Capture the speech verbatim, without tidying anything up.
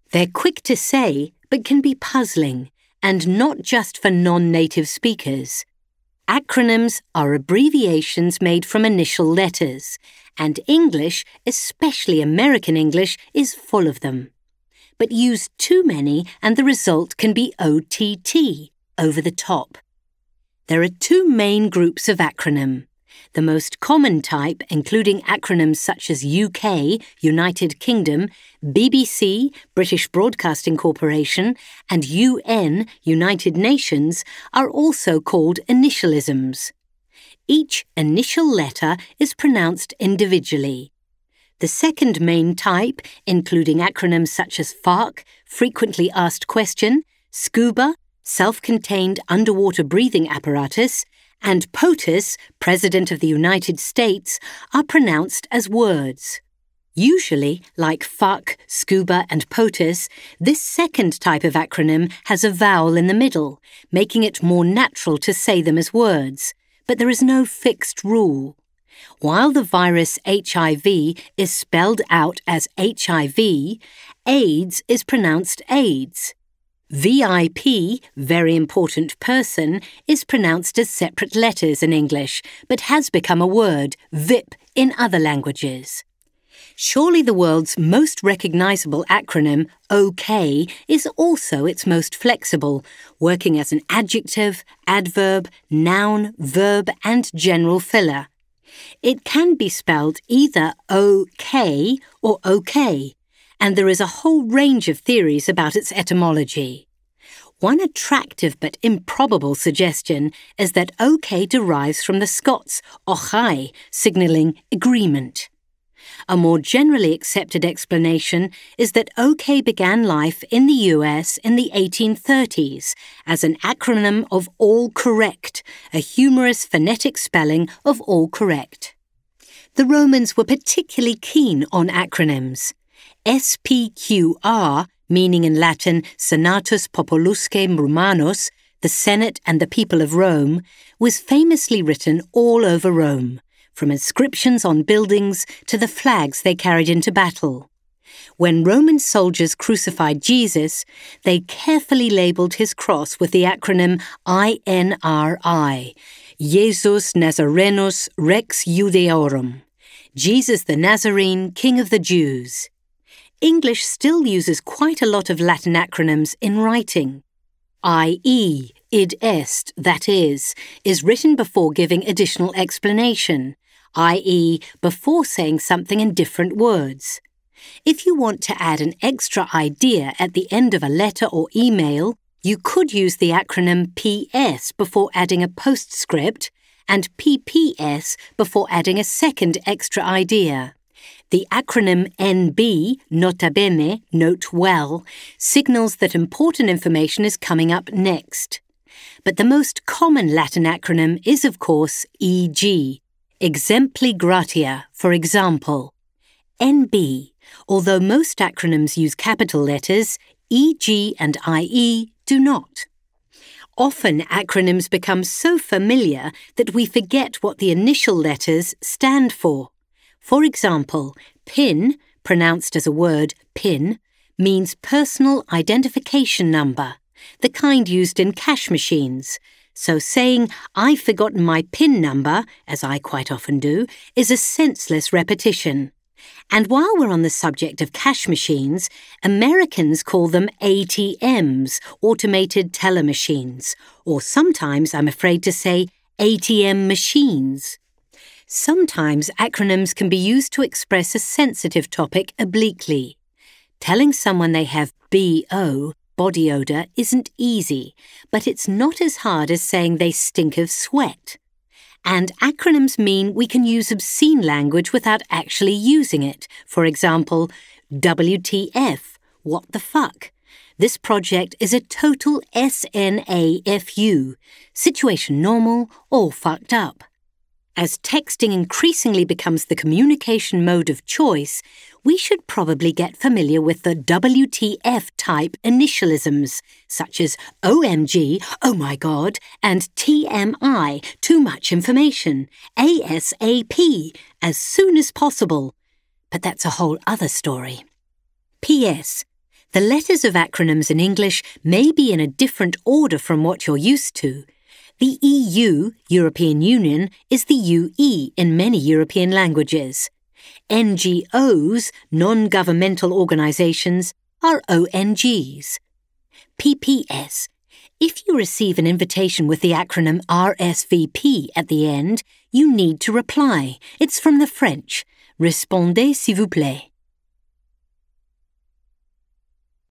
They're quick to say, but can be puzzling, and not just for non-native speakers. Acronyms are abbreviations made from initial letters, and English, especially American English, is full of them. But use too many and the result can be O T T, over the top. There are two main groups of acronym. The most common type, including acronyms such as U K, United Kingdom, B B C, British Broadcasting Corporation, and U N, United Nations, are also called initialisms. Each initial letter is pronounced individually. The second main type, including acronyms such as FARC, Frequently Asked Question, SCUBA, Self-Contained Underwater Breathing Apparatus, and POTUS, President of the United States, are pronounced as words. Usually, like FARC, SCUBA, and POTUS, this second type of acronym has a vowel in the middle, making it more natural to say them as words, but there is no fixed rule. While the virus H I V is spelled out as H I V, AIDS is pronounced AIDS. V I P, very important person, is pronounced as separate letters in English, but has become a word, V I P, in other languages. Surely the world's most recognizable acronym, OK, is also its most flexible, working as an adjective, adverb, noun, verb, and general filler. It can be spelled either O-K or OK, and there is a whole range of theories about its etymology. One attractive but improbable suggestion is that OK derives from the Scots ochai, signalling agreement. A more generally accepted explanation is that OK began life in the U S in the eighteen thirties as an acronym of All Correct, a humorous phonetic spelling of All Correct. The Romans were particularly keen on acronyms. S P Q R, meaning in Latin Senatus Populusque Romanus, the Senate and the people of Rome, was famously written all over Rome, from inscriptions on buildings to the flags they carried into battle. When Roman soldiers crucified Jesus, they carefully labelled his cross with the acronym I N R I, Jesus Nazarenus Rex Judaeorum, Jesus the Nazarene, King of the Jews. English still uses quite a lot of Latin acronyms in writing. that is, id est, that is, is written before giving additional explanation, that is, before saying something in different words. If you want to add an extra idea at the end of a letter or email, you could use the acronym P S before adding a postscript and P P S before adding a second extra idea. The acronym N B, nota bene, note well, signals that important information is coming up next. But the most common Latin acronym is, of course, E G, exempli gratia, for example. N B, although most acronyms use capital letters, E G and I E do not. Often acronyms become so familiar that we forget what the initial letters stand for. For example, PIN, pronounced as a word PIN, means personal identification number, the kind used in cash machines. So saying, I've forgotten my PIN number, as I quite often do, is a senseless repetition. And while we're on the subject of cash machines, Americans call them A T Ms, automated teller machines, or sometimes, I'm afraid to say, A T M machines. Sometimes acronyms can be used to express a sensitive topic obliquely. Telling someone they have B O, body odour, isn't easy, but it's not as hard as saying they stink of sweat. And acronyms mean we can use obscene language without actually using it. For example, W T F, what the fuck? This project is a total S N A F U, situation normal, all fucked up. As texting increasingly becomes the communication mode of choice, we should probably get familiar with the W T F type initialisms, such as O M G, oh my god, and T M I, too much information, A S A P, as soon as possible. But that's a whole other story. P S The letters of acronyms in English may be in a different order from what you're used to. The E U, European Union, is the U E in many European languages. N G Os, non-governmental organisations, are O N Gs. P P S. If you receive an invitation with the acronym R S V P at the end, you need to reply. It's from the French. Répondez s'il vous plaît.